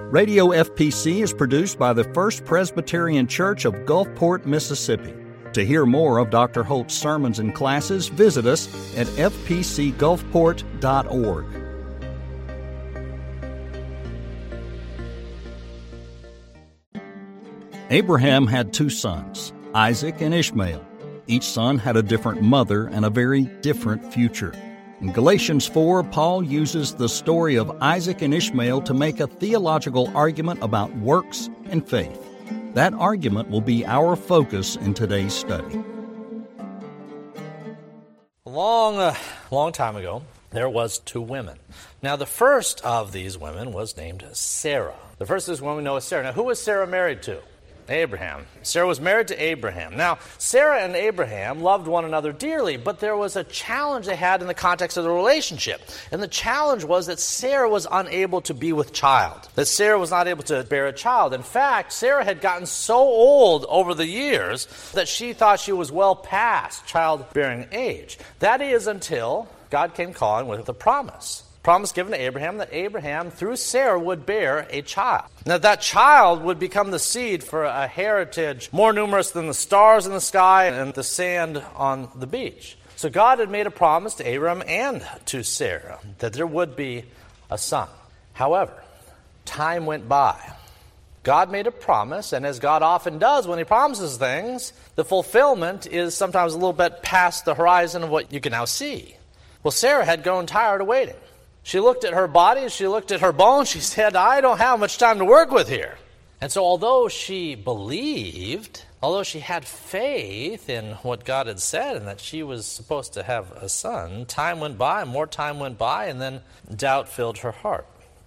Radio FPC is produced by the First Presbyterian Church of Gulfport, Mississippi. To hear more of Dr. Holt's sermons and classes, visit us at fpcgulfport.org. Abraham had two sons, Isaac and Ishmael. Each son had a different mother and a very different future. In Galatians 4, Paul uses the story of Isaac and Ishmael to make a theological argument about works and faith. That argument will be our focus in today's study. A long time ago, there was two women. Now, the first of these women was named Sarah. The first of these women we know is Sarah. Now, who was Sarah married to? Abraham. Sarah was married to Abraham. Now, Sarah and Abraham loved one another dearly, but there was a challenge they had in the context of the relationship. And the challenge was that Sarah was unable to be with child, that Sarah was not able to bear a child. In fact, Sarah had gotten so old over the years that she thought she was well past childbearing age. That is until God came calling with a promise given to Abraham that Abraham, through Sarah, would bear a child. Now, that child would become the seed for a heritage more numerous than the stars in the sky and the sand on the beach. So God had made a promise to Abraham and to Sarah that there would be a son. However, time went by. God made a promise, and as God often does when he promises things, the fulfillment is sometimes a little bit past the horizon of what you can now see. Well, Sarah had grown tired of waiting. She looked at her body, she looked at her bones, she said, I don't have much time to work with here. And so although she believed, although she had faith in what God had said and that she was supposed to have a son, time went by, more time went by, and then doubt filled her heart.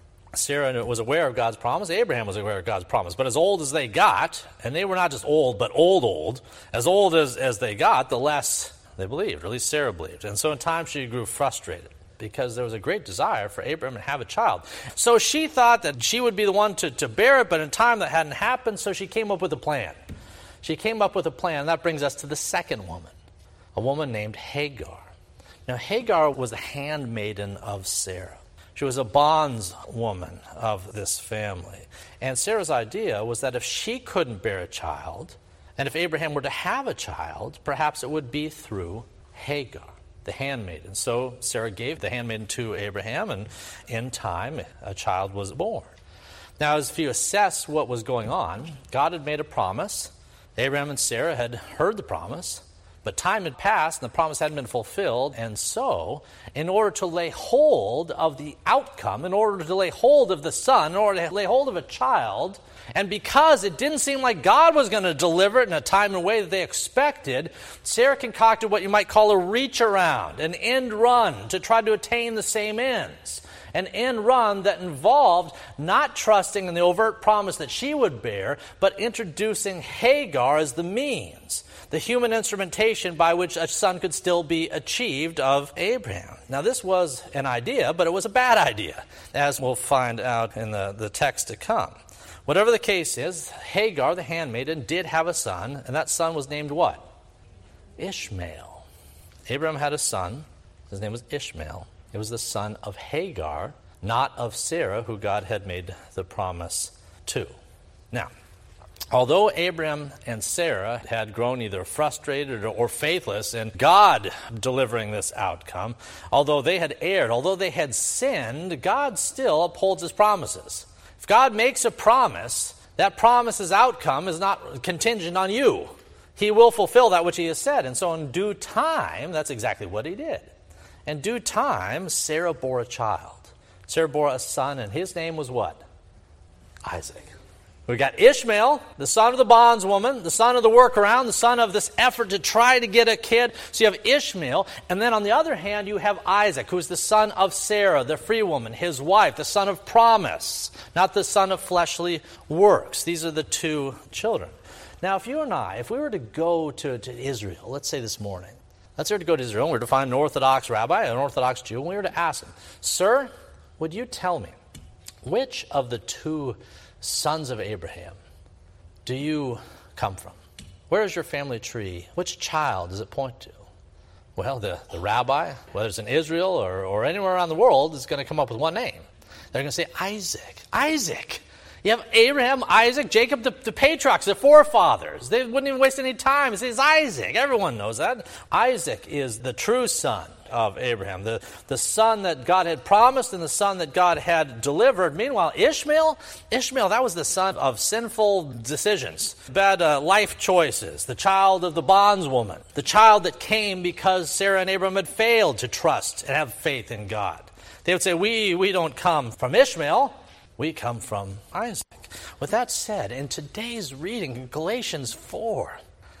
Sarah was aware of God's promise, Abraham was aware of God's promise, but as old as they got, and they were not just old, but old, as old as they got, the less they believed, or at least Sarah believed. And so in time she grew frustrated, because there was a great desire for Abraham to have a child. So she thought that she would be the one to bear it, but in time that hadn't happened, so she came up with a plan. She came up with a plan. That brings us to the second woman, a woman named Hagar. Now, Hagar was the handmaiden of Sarah. She was a bondswoman of this family. And Sarah's idea was that if she couldn't bear a child, and if Abraham were to have a child, perhaps it would be through Hagar, the handmaiden. So Sarah gave the handmaiden to Abraham, and in time, a child was born. Now, as if you assess what was going on, God had made a promise. Abraham and Sarah had heard the promise, but time had passed, and the promise hadn't been fulfilled. And so, in order to lay hold of the outcome, in order to lay hold of the son, in order to lay hold of a child, and because it didn't seem like God was going to deliver it in a time and way that they expected, Sarah concocted what you might call a reach around, an end run to try to attain the same ends. An end run that involved not trusting in the overt promise that she would bear, but introducing Hagar as the means, the human instrumentation by which a son could still be achieved of Abraham. Now, this was an idea, but it was a bad idea, as we'll find out in the text to come. Whatever the case is, Hagar, the handmaiden, did have a son, and that son was named what? Ishmael. Abraham had a son. His name was Ishmael. It was the son of Hagar, not of Sarah, who God had made the promise to. Now, although Abraham and Sarah had grown either frustrated or faithless in God delivering this outcome, although they had erred, although they had sinned, God still upholds his promises. If God makes a promise, that promise's outcome is not contingent on you. He will fulfill that which he has said. And so in due time, that's exactly what he did. In due time, Sarah bore a child. Sarah bore a son, and his name was what? Isaac. We got Ishmael, the son of the bondswoman, the son of the workaround, the son of this effort to try to get a kid. So you have Ishmael, and then on the other hand, you have Isaac, who is the son of Sarah, the free woman, his wife, the son of promise, not the son of fleshly works. These are the two children. Now, if you and I, if we were to go to Israel, let's say this morning, let's say to go to Israel, and we were to find an Orthodox rabbi, an Orthodox Jew, and we were to ask him, Sir, would you tell me which of the two sons of Abraham do you come from? Where is your family tree? Which child does it point to? Well, the rabbi, whether it's in Israel or anywhere around the world, is going to come up with one name. They're going to say Isaac. Isaac. You have Abraham, Isaac, Jacob, the patriarchs, the forefathers. They wouldn't even waste any time. It's Isaac. Everyone knows that. Isaac is the true son of Abraham, the son that God had promised and the son that God had delivered. Meanwhile, Ishmael, that was the son of sinful decisions, bad life choices, the child of the bondswoman, the child that came because Sarah and Abraham had failed to trust and have faith in God. They would say, we don't come from Ishmael, we come from Isaac. With that said, in today's reading, in Galatians 4,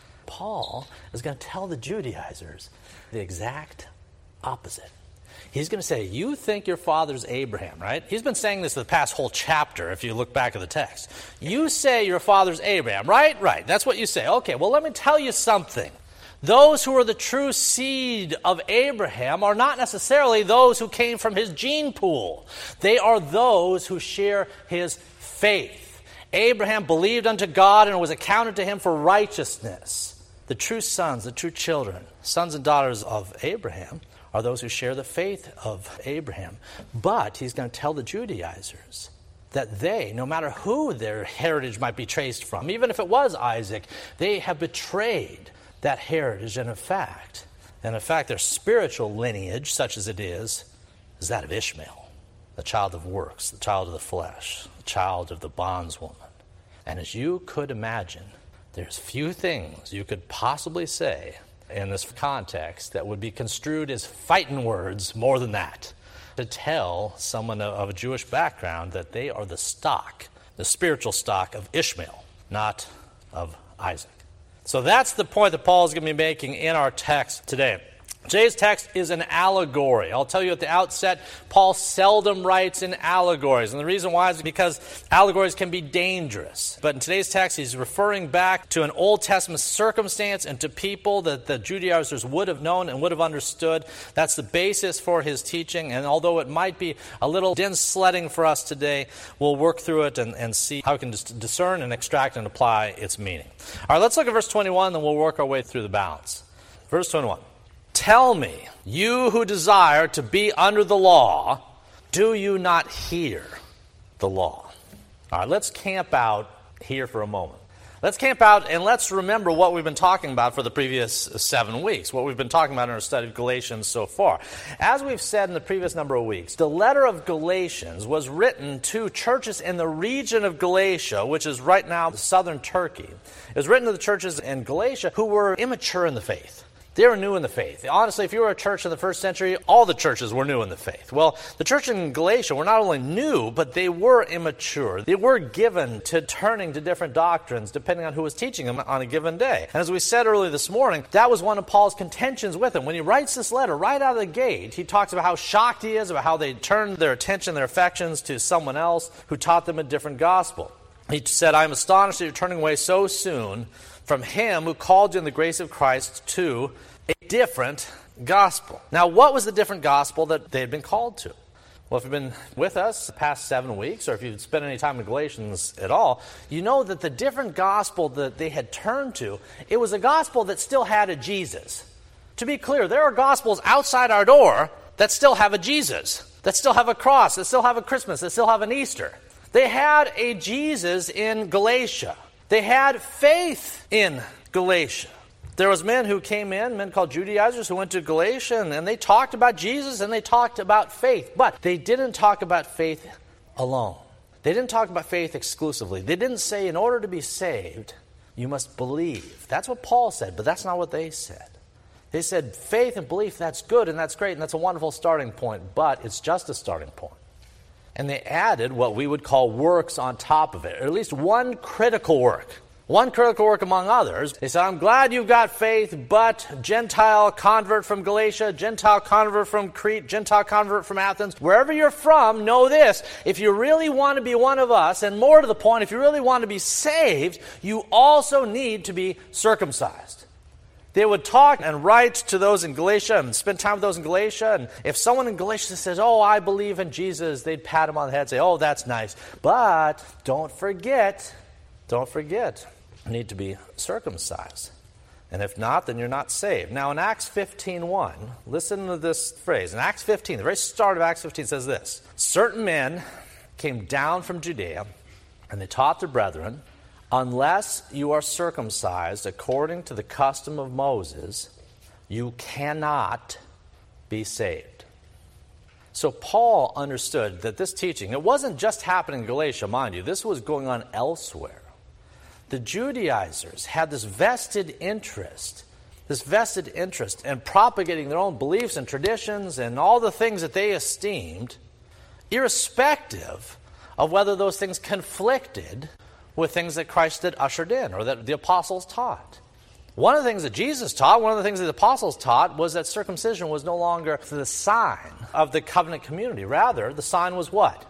Paul is going to tell the Judaizers the exact opposite. He's going to say, you think your father's Abraham, right? He's been saying this the past whole chapter, if you look back at the text. You say your father's Abraham, right? Right. That's what you say. Okay, well, let me tell you something. Those who are the true seed of Abraham are not necessarily those who came from his gene pool. They are those who share his faith. Abraham believed unto God and it was accounted to him for righteousness. The true sons, the true children, sons and daughters of Abraham are those who share the faith of Abraham. But he's going to tell the Judaizers that they, no matter who their heritage might be traced from, even if it was Isaac, they have betrayed that heritage. And in fact, their spiritual lineage, such as it is that of Ishmael, the child of works, the child of the flesh, the child of the bondswoman. And as you could imagine, there's few things you could possibly say in this context that would be construed as fighting words more than that, to tell someone of a Jewish background that they are the stock, the spiritual stock of Ishmael, not of Isaac. So that's the point that Paul is going to be making in our text today. Today's text is an allegory. I'll tell you at the outset, Paul seldom writes in allegories. And the reason why is because allegories can be dangerous. But in today's text, he's referring back to an Old Testament circumstance and to people that the Judaizers would have known and would have understood. That's the basis for his teaching. And although it might be a little dense sledding for us today, we'll work through it and see how we can discern and extract and apply its meaning. All right, let's look at verse 21, then we'll work our way through the balance. Verse 21. Tell me, you who desire to be under the law, do you not hear the law? All right, let's camp out here for a moment. Let's camp out and let's remember what we've been talking about for the previous 7 weeks, what we've been talking about in our study of Galatians so far. As we've said in the previous number of weeks, the letter of Galatians was written to churches in the region of Galatia, which is right now southern Turkey. It was written to the churches in Galatia who were immature in the faith. They were new in the faith. Honestly, if you were a church in the first century, all the churches were new in the faith. Well, the church in Galatia were not only new, but they were immature. They were given to turning to different doctrines depending on who was teaching them on a given day. And as we said earlier this morning, that was one of Paul's contentions with them. When he writes this letter right out of the gate, he talks about how shocked he is, about how they turned their attention, their affections to someone else who taught them a different gospel. He said, I am astonished that you're turning away so soon from him who called you in the grace of Christ to a different gospel. Now, what was the different gospel that they had been called to? Well, if you've been with us the past 7 weeks, or if you've spent any time in Galatians at all, you know that the different gospel that they had turned to, it was a gospel that still had a Jesus. To be clear, there are gospels outside our door that still have a Jesus, that still have a cross, that still have a Christmas, that still have an Easter. They had a Jesus in Galatia. They had faith in Galatia. There was men who came in, men called Judaizers, who went to Galatia, and they talked about Jesus and they talked about faith. But they didn't talk about faith alone. They didn't talk about faith exclusively. They didn't say, in order to be saved, you must believe. That's what Paul said, but that's not what they said. They said, faith and belief, that's good and that's great and that's a wonderful starting point, but it's just a starting point. And they added what we would call works on top of it, or at least one critical work. One critical work among others. They said, I'm glad you've got faith, but Gentile convert from Galatia, Gentile convert from Crete, Gentile convert from Athens, wherever you're from, know this. If you really want to be one of us, and more to the point, if you really want to be saved, you also need to be circumcised. They would talk and write to those in Galatia and spend time with those in Galatia. And if someone in Galatia says, oh, I believe in Jesus, they'd pat him on the head and say, oh, that's nice. But don't forget, you need to be circumcised. And if not, then you're not saved. Now in Acts 15:1, listen to this phrase. In Acts 15, the very start of Acts 15 says this. Certain men came down from Judea And they taught the brethren, unless you are circumcised according to the custom of Moses, you cannot be saved. So Paul understood that this teaching, it wasn't just happening in Galatia, mind you, this was going on elsewhere. The Judaizers had this vested interest in propagating their own beliefs and traditions and all the things that they esteemed, irrespective of whether those things conflicted with things that Christ had ushered in or that the apostles taught. One of the things that Jesus taught, one of the things that the apostles taught, was that circumcision was no longer the sign of the covenant community. Rather, the sign was what?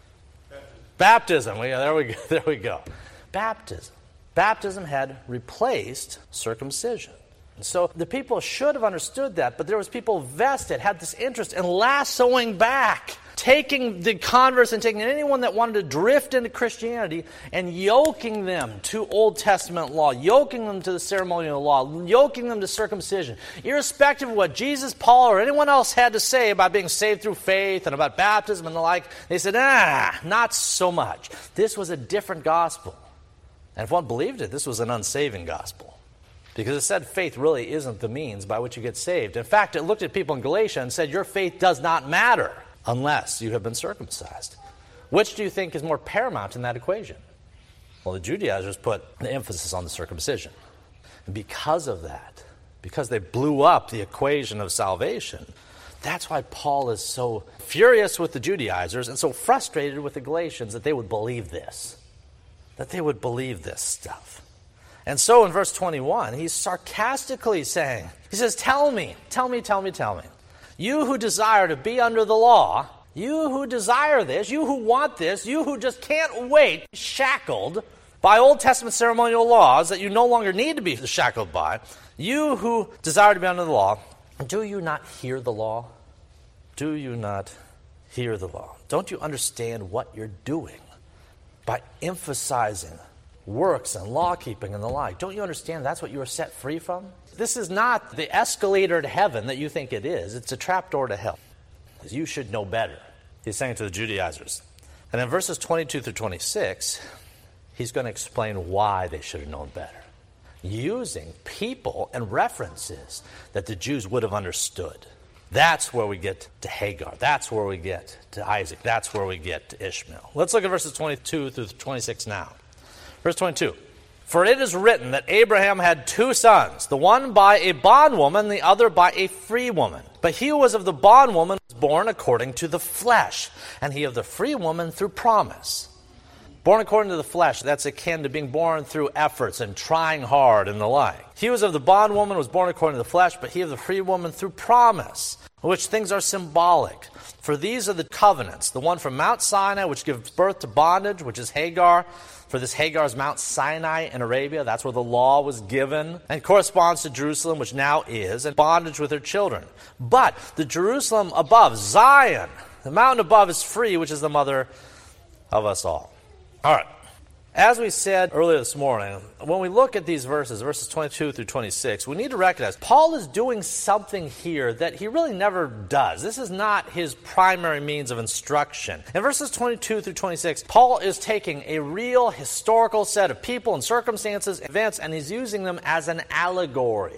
Baptism. There we go. Baptism. Baptism had replaced circumcision. So the people should have understood that, but there was people vested, had this interest in lassoing back, taking the converts and taking anyone that wanted to drift into Christianity and yoking them to Old Testament law, yoking them to the ceremonial law, yoking them to circumcision. Irrespective of what Jesus, Paul, or anyone else had to say about being saved through faith and about baptism and the like, they said, not so much. This was a different gospel. And if one believed it, this was an unsaving gospel. Because it said faith really isn't the means by which you get saved. In fact, it looked at people in Galatia and said, your faith does not matter unless you have been circumcised. Which do you think is more paramount in that equation? Well, the Judaizers put the emphasis on the circumcision. And because of that, because they blew up the equation of salvation, that's why Paul is so furious with the Judaizers and so frustrated with the Galatians that they would believe this. That they would believe this stuff. And so in verse 21, he's sarcastically saying, he says, tell me. You who desire to be under the law, you who desire this, you who want this, you who just can't wait, shackled by Old Testament ceremonial laws that you no longer need to be shackled by, you who desire to be under the law, do you not hear the law? Do you not hear the law? Don't you understand what you're doing by emphasizing works and law-keeping and the like? Don't you understand that's what you are set free from? This is not the escalator to heaven that you think it is. It's a trapdoor to hell. You should know better. He's saying to the Judaizers. And in verses 22 through 26, he's going to explain why they should have known better, using people and references that the Jews would have understood. That's where we get to Hagar. That's where we get to Isaac. That's where we get to Ishmael. Let's look at verses 22 through 26 now. Verse 22, for it is written that Abraham had two sons, the one by a bondwoman, the other by a free woman. But he who was of the bondwoman was born according to the flesh, and he of the free woman through promise. Born according to the flesh, that's akin to being born through efforts and trying hard and the like. He who was of the bondwoman was born according to the flesh, but he of the free woman through promise, which things are symbolic. For these are the covenants, the one from Mount Sinai, which gives birth to bondage, which is Hagar. For this Hagar is Mount Sinai in Arabia. That's where the law was given and corresponds to Jerusalem, which now is, and bondage with her children. But the Jerusalem above, Zion, the mountain above is free, which is the mother of us all. All right. As we said earlier this morning, when we look at these verses 22 through 26, we need to recognize Paul is doing something here that he really never does. This is not his primary means of instruction. In verses 22 through 26, Paul is taking a real historical set of people and circumstances, events, and he's using them as an allegory.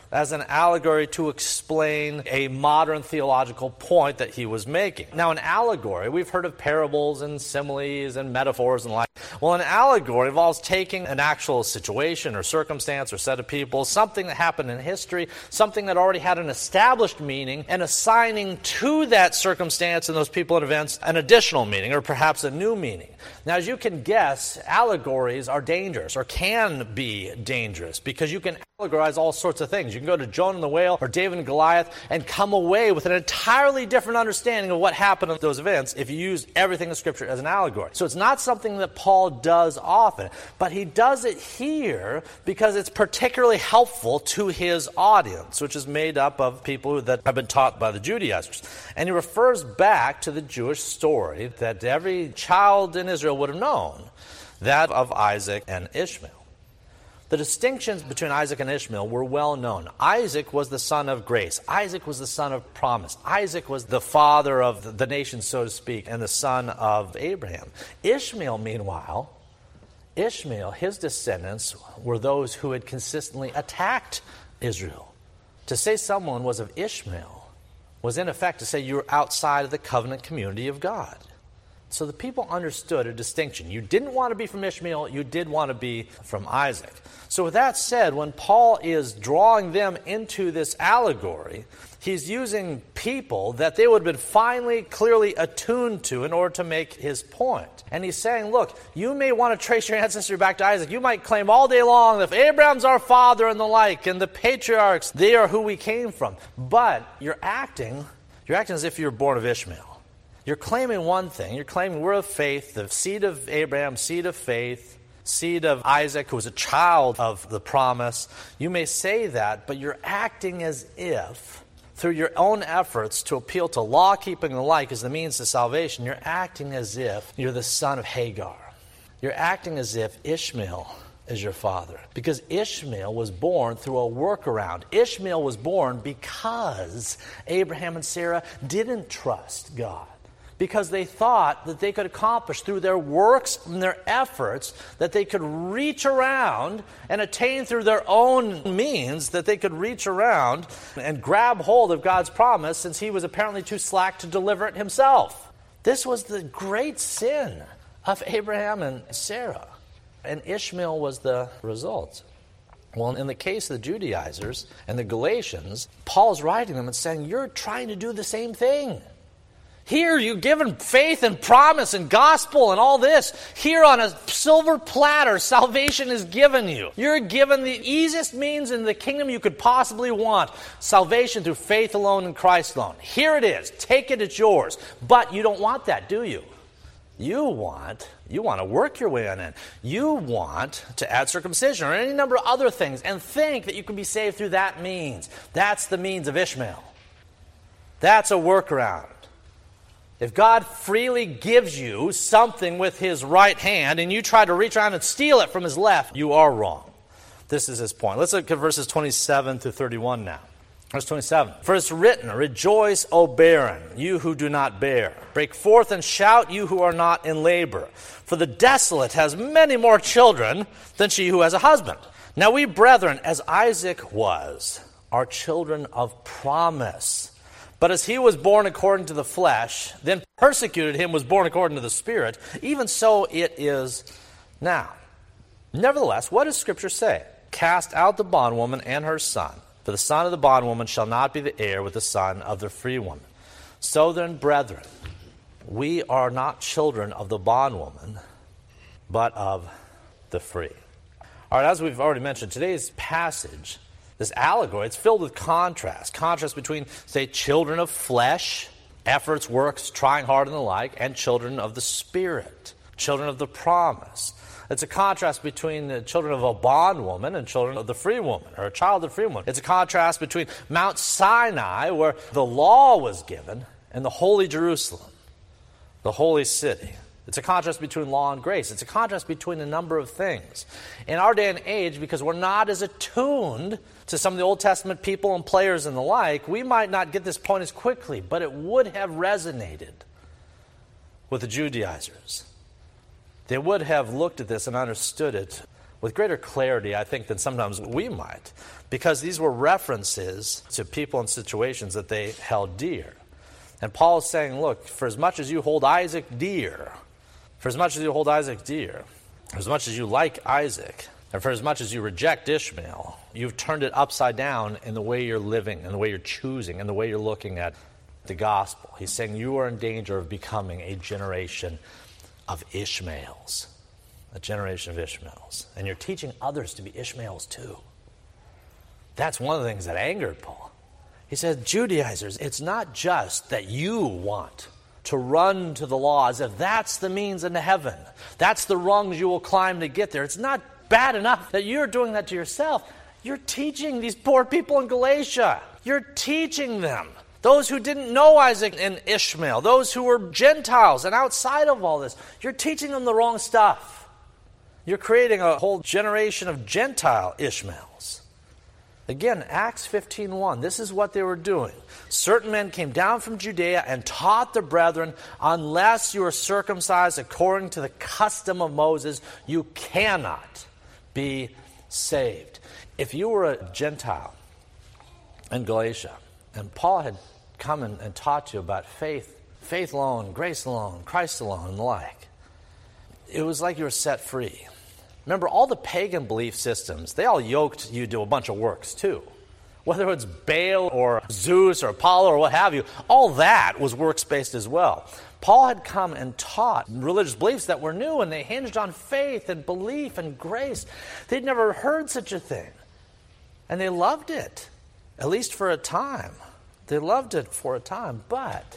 To explain a modern theological point that he was making. Now, an allegory, we've heard of parables and similes and metaphors and like. Well, an allegory involves taking an actual situation or circumstance or set of people, something that happened in history, something that already had an established meaning, and assigning to that circumstance and those people and events an additional meaning or perhaps a new meaning. Now, as you can guess, allegories are dangerous or can be dangerous because you can allegorize all sorts of things. You can go to Jonah and the whale or David and Goliath and come away with an entirely different understanding of what happened in those events if you use everything in Scripture as an allegory. So it's not something that Paul does often, but he does it here because it's particularly helpful to his audience, which is made up of people that have been taught by the Judaizers. And he refers back to the Jewish story that every child in Israel would have known, that of Isaac and Ishmael. The distinctions between Isaac and Ishmael were well known. Isaac was the son of grace. Isaac was the son of promise. Isaac was the father of the nation, so to speak, and the son of Abraham. Ishmael, meanwhile, Ishmael, his descendants, were those who had consistently attacked Israel. To say someone was of Ishmael was in effect to say you were outside of the covenant community of God. So the people understood a distinction. You didn't want to be from Ishmael, you did want to be from Isaac. So with that said, when Paul is drawing them into this allegory, he's using people that they would have been finally, clearly attuned to in order to make his point. And he's saying, look, you may want to trace your ancestry back to Isaac. You might claim all day long that if Abraham's our father and the like, and the patriarchs, they are who we came from. But you're acting as if you're born of Ishmael. You're claiming one thing. You're claiming we're of faith, the seed of Abraham, seed of faith, seed of Isaac, who was a child of the promise. You may say that, but you're acting as if, through your own efforts to appeal to law-keeping and the like as the means to salvation, you're acting as if you're the son of Hagar. You're acting as if Ishmael is your father. Because Ishmael was born through a workaround. Ishmael was born because Abraham and Sarah didn't trust God. Because they thought that they could accomplish through their works and their efforts, that they could reach around and attain through their own means, that they could reach around and grab hold of God's promise, since he was apparently too slack to deliver it himself. This was the great sin of Abraham and Sarah. And Ishmael was the result. Well, in the case of the Judaizers and the Galatians, Paul's writing them and saying, you're trying to do the same thing. Here, you've given faith and promise and gospel and all this. Here on a silver platter, salvation is given you. You're given the easiest means in the kingdom you could possibly want. Salvation through faith alone in Christ alone. Here it is. Take it, it's yours. But you don't want that, do you? You want to work your way on in. You want to add circumcision or any number of other things and think that you can be saved through that means. That's the means of Ishmael. That's a workaround. If God freely gives you something with his right hand and you try to reach around and steal it from his left, you are wrong. This is his point. Let's look at verses 27 to 31 now. Verse 27. For it's written, rejoice, O barren, you who do not bear. Break forth and shout, you who are not in labor. For the desolate has many more children than she who has a husband. Now we, brethren, as Isaac was, are children of promise. But as he was born according to the flesh, then persecuted him was born according to the Spirit, even so it is now. Nevertheless, what does Scripture say? Cast out the bondwoman and her son, for the son of the bondwoman shall not be the heir with the son of the free woman. So then, brethren, we are not children of the bondwoman, but of the free. All right, as we've already mentioned, today's passage, this allegory, it's filled with contrast. Contrast between, say, children of flesh, efforts, works, trying hard and the like, and children of the Spirit, children of the promise. It's a contrast between the children of a bondwoman and children of the free woman, or a child of the free woman. It's a contrast between Mount Sinai, where the law was given, and the holy Jerusalem, the holy city. It's a contrast between law and grace. It's a contrast between a number of things. In our day and age, because we're not as attuned to some of the Old Testament people and players and the like, we might not get this point as quickly, but it would have resonated with the Judaizers. They would have looked at this and understood it with greater clarity, I think, than sometimes we might, because these were references to people and situations that they held dear. And Paul is saying, look, for as much as you hold Isaac dear, for as much as you hold Isaac dear, for as much as you like Isaac, and for as much as you reject Ishmael, you've turned it upside down in the way you're living, and the way you're choosing, and the way you're looking at the gospel. He's saying you are in danger of becoming a generation of Ishmaels. A generation of Ishmaels. And you're teaching others to be Ishmaels too. That's one of the things that angered Paul. He said, Judaizers, it's not just that you want to run to the law as if that's the means into heaven. That's the rungs you will climb to get there. It's not bad enough that you're doing that to yourself. You're teaching these poor people in Galatia. You're teaching them. Those who didn't know Isaac and Ishmael. Those who were Gentiles and outside of all this. You're teaching them the wrong stuff. You're creating a whole generation of Gentile Ishmaels. Again, Acts 15:1, this is what they were doing. Certain men came down from Judea and taught the brethren, unless you are circumcised according to the custom of Moses, you cannot be saved. If you were a Gentile in Galatia, and Paul had come and taught you about faith alone, grace alone, Christ alone, and the like, it was like you were set free. Remember, all the pagan belief systems, they all yoked you to a bunch of works too. Whether it's Baal or Zeus or Apollo or what have you, all that was works-based as well. Paul had come and taught religious beliefs that were new, and they hinged on faith and belief and grace. They'd never heard such a thing. And they loved it, at least for a time. They loved it for a time, but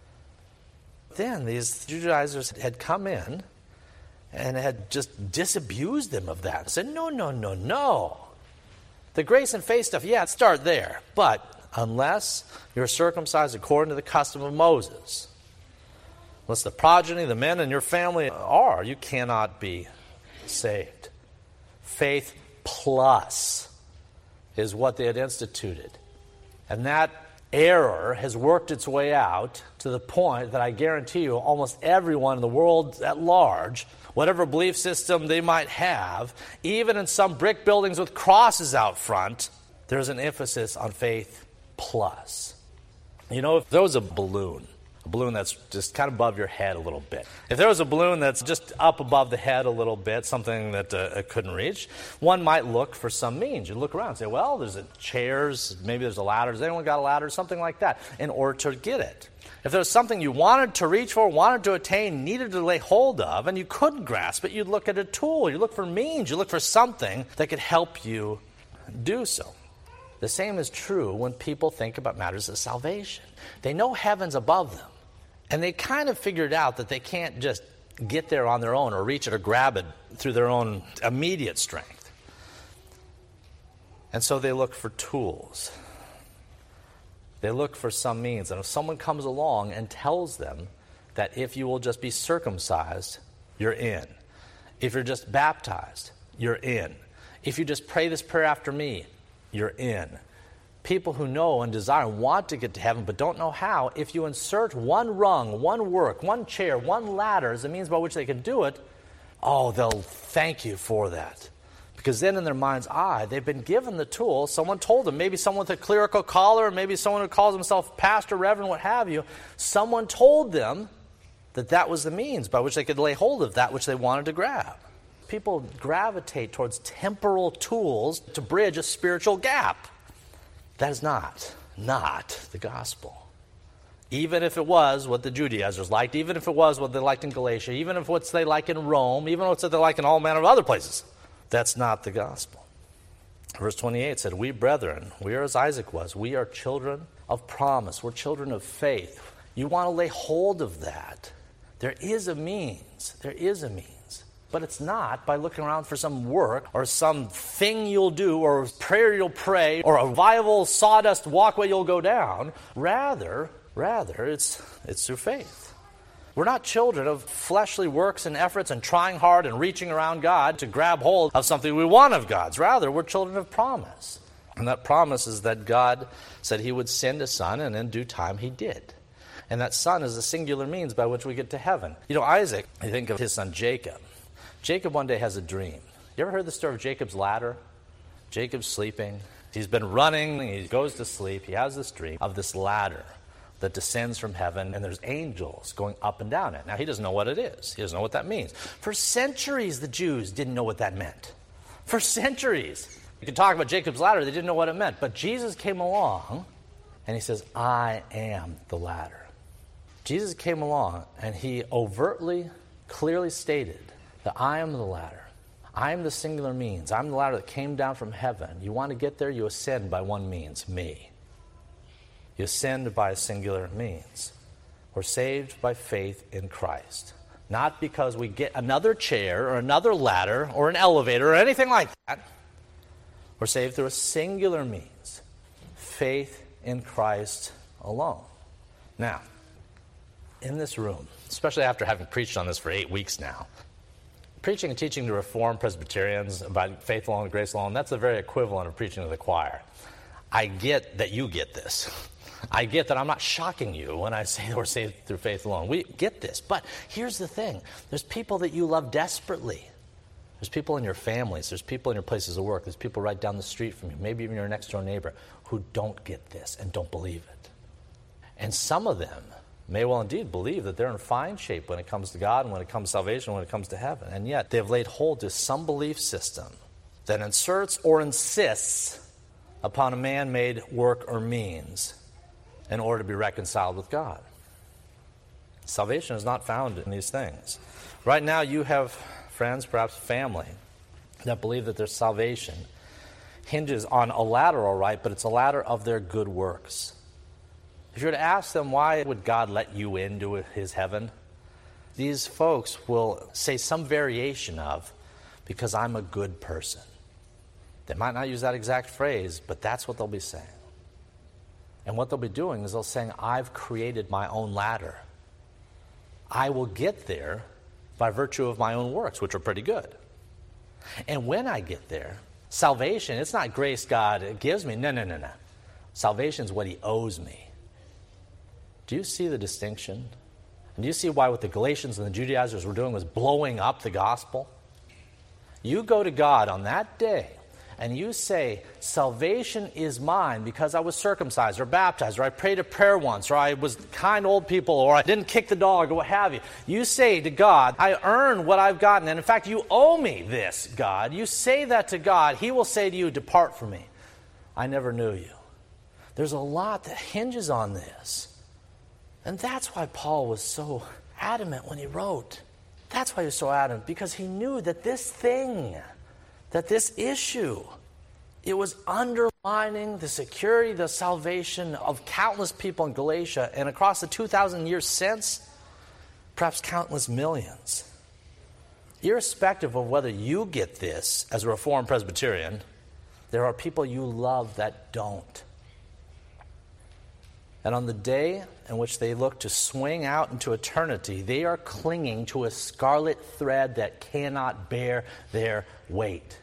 then these Judaizers had come in and had just disabused them of that. Said, no. The grace and faith stuff, yeah, start there. But unless you're circumcised according to the custom of Moses, unless the progeny, the men in your family are, you cannot be saved. Faith plus is what they had instituted. And that error has worked its way out to the point that I guarantee you almost everyone in the world at large, whatever belief system they might have, even in some brick buildings with crosses out front, there's an emphasis on faith plus. You know, if there was a balloon that's just kind of above your head a little bit. If there was a balloon that's just up above the head a little bit, something that it couldn't reach, one might look for some means. You look around and say, well, there's chairs, maybe there's a ladder. Has anyone got a ladder? Something like that, in order to get it. If there was something you wanted to reach for, wanted to attain, needed to lay hold of, and you couldn't grasp it, you'd look at a tool. You look for means. You look for something that could help you do so. The same is true when people think about matters of salvation. They know heaven's above them. And they kind of figured out that they can't just get there on their own or reach it or grab it through their own immediate strength. And so they look for tools. They look for some means. And if someone comes along and tells them that if you will just be circumcised, you're in. If you're just baptized, you're in. If you just pray this prayer after me, you're in. People who know and desire and want to get to heaven but don't know how, if you insert one rung, one work, one chair, one ladder as a means by which they can do it, they'll thank you for that. Because then in their mind's eye, they've been given the tool. Someone told them, maybe someone with a clerical collar, maybe someone who calls himself pastor, reverend, what have you. Someone told them that was the means by which they could lay hold of that which they wanted to grab. People gravitate towards temporal tools to bridge a spiritual gap. That is not the gospel. Even if it was what the Judaizers liked, even if it was what they liked in Galatia, even if what they like in Rome, even what they like in all manner of other places, that's not the gospel. Verse 28 said, we brethren, we are as Isaac was. We are children of promise. We're children of faith. You want to lay hold of that. There is a means. But it's not by looking around for some work or some thing you'll do or a prayer you'll pray or a viable sawdust walkway you'll go down. Rather, it's through faith. We're not children of fleshly works and efforts and trying hard and reaching around God to grab hold of something we want of God's. Rather, we're children of promise. And that promise is that God said he would send a son, and in due time he did. And that son is a singular means by which we get to heaven. You know, Isaac, I think of his son Jacob. Jacob one day has a dream. You ever heard the story of Jacob's ladder? Jacob's sleeping. He's been running. He goes to sleep. He has this dream of this ladder that descends from heaven, and there's angels going up and down it. Now, he doesn't know what it is. He doesn't know what that means. For centuries, the Jews didn't know what that meant. For centuries. You can talk about Jacob's ladder. They didn't know what it meant. But Jesus came along, and he says, I am the ladder. Jesus came along, and he overtly, clearly stated that I am the ladder. I am the singular means. I'm the ladder that came down from heaven. You want to get there, you ascend by one means, me. You ascend by a singular means. We're saved by faith in Christ. Not because we get another chair or another ladder or an elevator or anything like that. We're saved through a singular means. Faith in Christ alone. Now, in this room, especially after having preached on this for 8 weeks now, preaching and teaching to Reformed Presbyterians about faith alone, grace alone, that's the very equivalent of preaching to the choir. I get that you get this. I get that I'm not shocking you when I say we're saved through faith alone. We get this. But here's the thing. There's people that you love desperately. There's people in your families. There's people in your places of work. There's people right down the street from you, maybe even your next door neighbor, who don't get this and don't believe it. And some of them may well indeed believe that they're in fine shape when it comes to God and when it comes to salvation, when it comes to heaven. And yet they've laid hold to some belief system that inserts or insists upon a man-made work or means in order to be reconciled with God. Salvation is not found in these things. Right now you have friends, perhaps family, that believe that their salvation hinges on a ladder, all right, but it's a ladder of their good works. If you were to ask them, why would God let you into his heaven? These folks will say some variation of, because I'm a good person. They might not use that exact phrase, but that's what they'll be saying. And what they'll be doing is they'll saying, I've created my own ladder. I will get there by virtue of my own works, which are pretty good. And when I get there, salvation, it's not grace God gives me. No. Salvation is what he owes me. Do you see the distinction? And do you see why what the Galatians and the Judaizers were doing was blowing up the gospel? You go to God on that day and you say, salvation is mine because I was circumcised or baptized or I prayed a prayer once or I was kind to old people or I didn't kick the dog or what have you. You say to God, I earn what I've gotten, and in fact you owe me this, God. You say that to God, he will say to you, depart from me. I never knew you. There's a lot that hinges on this. And that's why Paul was so adamant when he wrote. That's why he was so adamant, because he knew that this thing, that this issue, it was undermining the security, the salvation of countless people in Galatia, and across the 2,000 years since, perhaps countless millions. Irrespective of whether you get this as a Reformed Presbyterian, there are people you love that don't. And on the day in which they look to swing out into eternity, they are clinging to a scarlet thread that cannot bear their weight.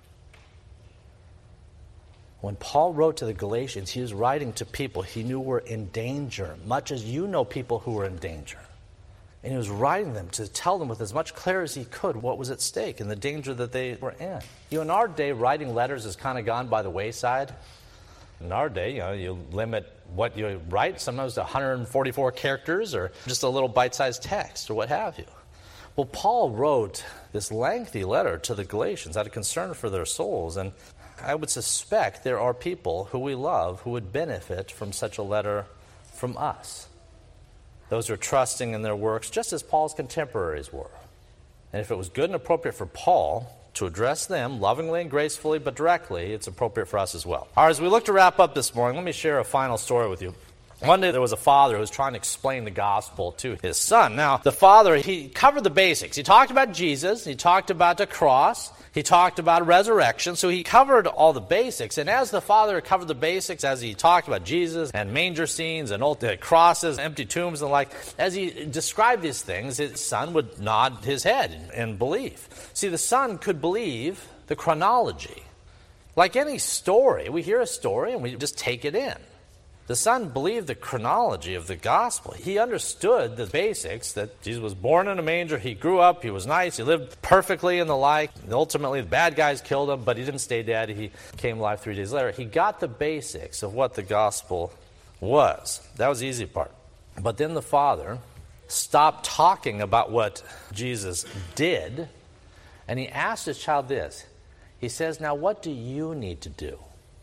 When Paul wrote to the Galatians, he was writing to people he knew were in danger, much as you know people who were in danger. And he was writing them to tell them with as much clarity as he could what was at stake and the danger that they were in. In our day, writing letters has kind of gone by the wayside. In our day, you limit what you write, sometimes to 144 characters or just a little bite-sized text or what have you. Well, Paul wrote this lengthy letter to the Galatians out of concern for their souls, and I would suspect there are people who we love who would benefit from such a letter from us. Those who are trusting in their works, just as Paul's contemporaries were. And if it was good and appropriate for Paul to address them lovingly and gracefully, but directly, it's appropriate for us as well. All right, as we look to wrap up this morning, let me share a final story with you. One day there was a father who was trying to explain the gospel to his son. Now, the father, he covered the basics. He talked about Jesus, he talked about the cross, he talked about resurrection, so he covered all the basics. And as the father covered the basics, as he talked about Jesus and manger scenes and crosses, empty tombs and the like, as he described these things, his son would nod his head in belief. See, the son could believe the chronology. Like any story, we hear a story and we just take it in. The son believed the chronology of the gospel. He understood the basics, that Jesus was born in a manger, he grew up, he was nice, he lived perfectly and the like. And ultimately, the bad guys killed him, but he didn't stay dead. He came alive 3 days later. He got the basics of what the gospel was. That was the easy part. But then the father stopped talking about what Jesus did, and he asked his child this. He says, now what do you need to do?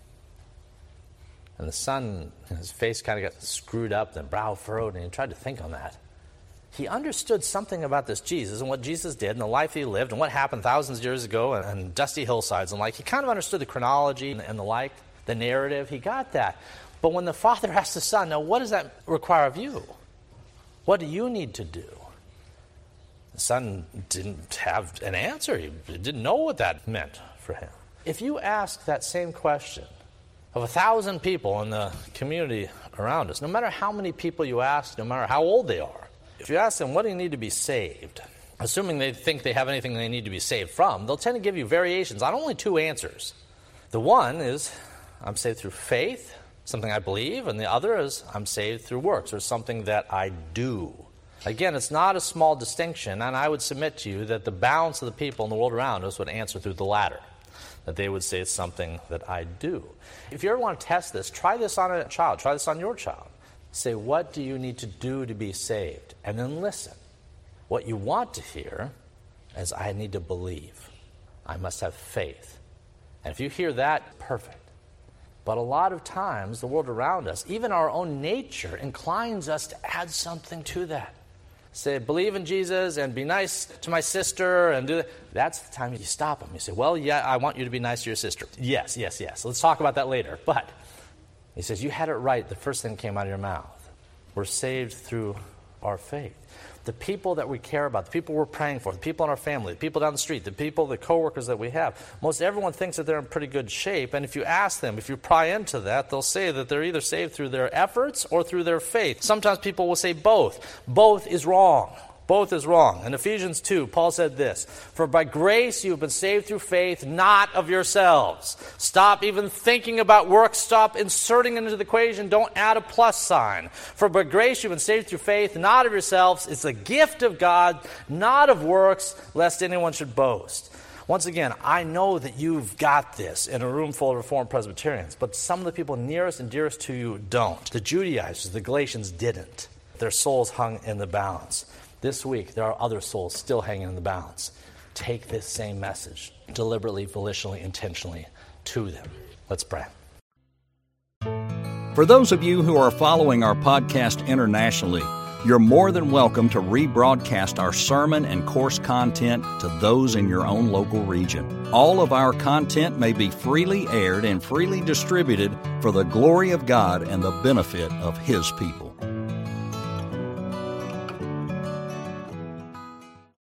And the son, his face kind of got screwed up, the brow furrowed, and he tried to think on that. He understood something about this Jesus and what Jesus did and the life he lived and what happened thousands of years ago and dusty hillsides and like. He kind of understood the chronology and the like, the narrative. He got that. But when the father asked the son, now what does that require of you? What do you need to do? The son didn't have an answer. He didn't know what that meant for him. If you ask that same question of 1,000 people in the community around us, no matter how many people you ask, no matter how old they are, if you ask them, what do you need to be saved? assuming they think they have anything they need to be saved from, they'll tend to give you variations on only two answers. The one is, I'm saved through faith, something I believe, and the other is, I'm saved through works, or something that I do. Again, it's not a small distinction, and I would submit to you that the balance of the people in the world around us would answer through the latter, that they would say it's something that I do. If you ever want to test this, try this on a child, try this on your child. Say, what do you need to do to be saved? And then listen. What you want to hear is, I need to believe. I must have faith. And if you hear that, perfect. But a lot of times, the world around us, even our own nature, inclines us to add something to that. Say, believe in Jesus and be nice to my sister and do that. That's the time you stop them. You say, well, yeah, I want you to be nice to your sister. Yes. Let's talk about that later. But he says, you had it right the first thing that came out of your mouth. We're saved through our faith. The people that we care about, the people we're praying for, the people in our family, the people down the street, the people, the coworkers that we have, most everyone thinks that they're in pretty good shape. And if you ask them, if you pry into that, they'll say that they're either saved through their efforts or through their faith. Sometimes people will say both. Both is wrong. Both is wrong. In Ephesians 2, Paul said this, for by grace you have been saved through faith, not of yourselves. Stop even thinking about works. Stop inserting it into the equation. Don't add a plus sign. For by grace you've been saved through faith, not of yourselves. It's a gift of God, not of works, lest anyone should boast. Once again, I know that you've got this in a room full of Reformed Presbyterians, but some of the people nearest and dearest to you don't. The Judaizers, the Galatians didn't. Their souls hung in the balance. This week, there are other souls still hanging in the balance. Take this same message, deliberately, volitionally, intentionally, to them. Let's pray. For those of you who are following our podcast internationally, you're more than welcome to rebroadcast our sermon and course content to those in your own local region. All of our content may be freely aired and freely distributed for the glory of God and the benefit of His people.